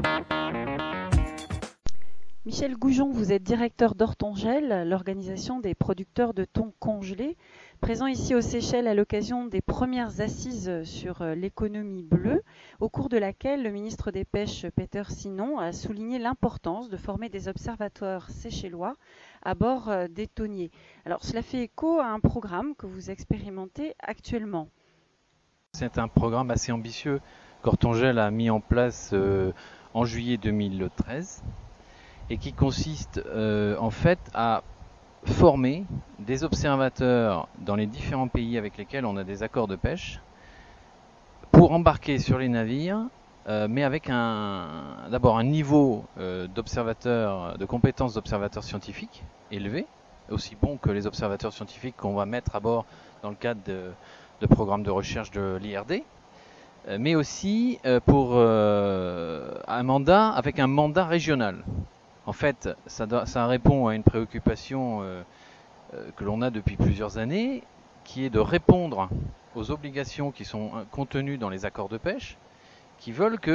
Michel Goujon, vous êtes directeur d'Orthongel, l'organisation des producteurs de thon congelé, présent ici aux Seychelles à l'occasion des premières assises sur l'économie bleue, au cours de laquelle le ministre des Pêches, Peter Sinon, a souligné l'importance de former des observateurs seychellois à bord des thoniers. Alors, cela fait écho à un programme que vous expérimentez actuellement. C'est un programme assez ambitieux qu'Orthongel a mis en place en juillet 2013 et qui consiste en fait à former des observateurs dans les différents pays avec lesquels on a des accords de pêche pour embarquer sur les navires, mais avec d'abord un niveau de compétences d'observateurs scientifiques élevé, aussi bon que les observateurs scientifiques qu'on va mettre à bord dans le cadre de programmes de recherche de l'IRD, mais aussi pour avec un mandat régional. En fait, ça répond à une préoccupation que l'on a depuis plusieurs années, qui est de répondre aux obligations qui sont contenues dans les accords de pêche, qui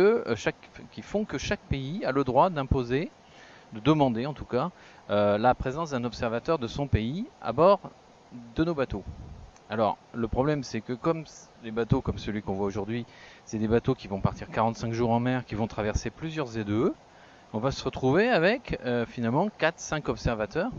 font que chaque pays a le droit d'imposer, de demander en tout cas, la présence d'un observateur de son pays à bord de nos bateaux. Alors, le problème, c'est que comme les bateaux comme celui qu'on voit aujourd'hui, c'est des bateaux qui vont partir 45 jours en mer, qui vont traverser plusieurs ZEE, on va se retrouver avec finalement 4-5 observateurs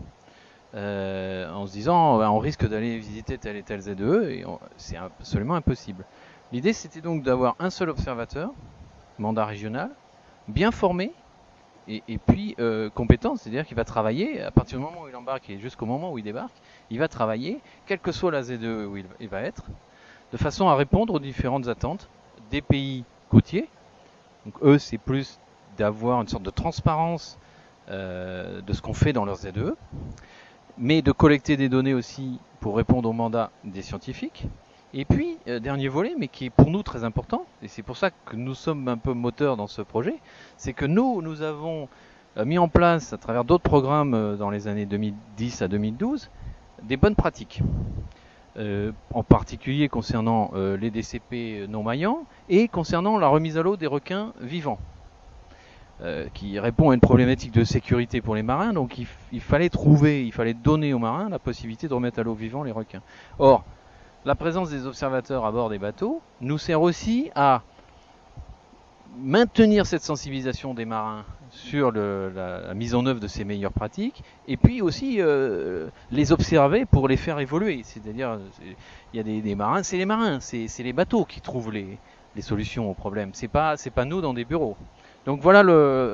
en se disant on risque d'aller visiter tel et tel ZEE et c'est absolument impossible. L'idée, c'était donc d'avoir un seul observateur, mandat régional, bien formé et puis compétent, c'est-à-dire qu'il va travailler à partir du moment où il embarque et jusqu'au moment où il débarque, il va travailler, quelle que soit la ZEE où il va être, de façon à répondre aux différentes attentes des pays côtiers. Donc eux, c'est plus d'avoir une sorte de transparence de ce qu'on fait dans leurs ZEE, mais de collecter des données aussi pour répondre au mandat des scientifiques. Et puis, dernier volet, mais qui est pour nous très important, et c'est pour ça que nous sommes un peu moteurs dans ce projet, c'est que nous avons mis en place, à travers d'autres programmes dans les années 2010 à 2012, des bonnes pratiques. En particulier concernant les DCP non maillants et concernant la remise à l'eau des requins vivants, qui répond à une problématique de sécurité pour les marins. Donc il fallait donner aux marins la possibilité de remettre à l'eau vivant les requins. Or, la présence des observateurs à bord des bateaux nous sert aussi à maintenir cette sensibilisation des marins sur la mise en œuvre de ces meilleures pratiques, et puis aussi les observer pour les faire évoluer. C'est-à-dire, il y a des marins, c'est les bateaux qui trouvent les solutions aux problèmes. C'est pas nous dans des bureaux. Donc voilà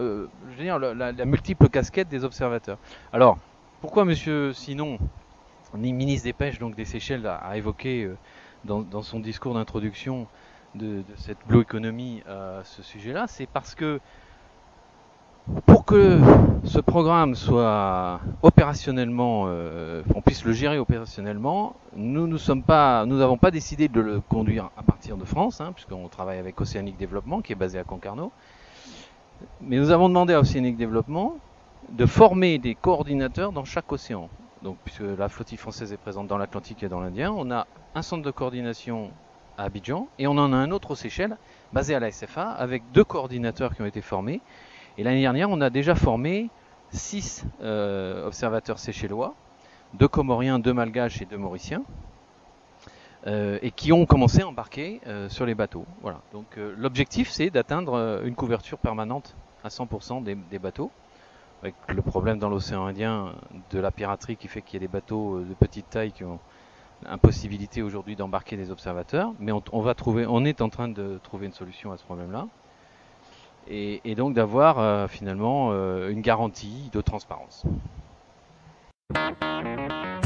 la multiple casquette des observateurs. Alors, pourquoi Monsieur Sinon, ministre des Pêches donc des Seychelles, a évoqué dans son discours d'introduction de cette blue economy à ce sujet-là, c'est parce que pour que ce programme soit opérationnellement, on puisse le gérer opérationnellement, nous n'avons pas décidé de le conduire à partir de France, puisqu'on travaille avec Océanique Développement, qui est basé à Concarneau. Mais nous avons demandé à Océanique Développement de former des coordinateurs dans chaque océan. Donc, puisque la flottille française est présente dans l'Atlantique et dans l'Indien, on a un centre de coordination à Abidjan et on en a un autre aux Seychelles, basé à la SFA, avec 2 coordinateurs qui ont été formés. Et l'année dernière, on a déjà formé 6 observateurs séchellois, 2 Comoriens, 2 Malgaches et 2 Mauriciens, et qui ont commencé à embarquer sur les bateaux. Voilà. Donc l'objectif, c'est d'atteindre une couverture permanente à 100% des bateaux, avec le problème dans l'océan Indien de la piraterie qui fait qu'il y a des bateaux de petite taille qui ont l'impossibilité aujourd'hui d'embarquer des observateurs, mais on est en train de trouver une solution à ce problème-là, et donc d'avoir finalement une garantie de transparence.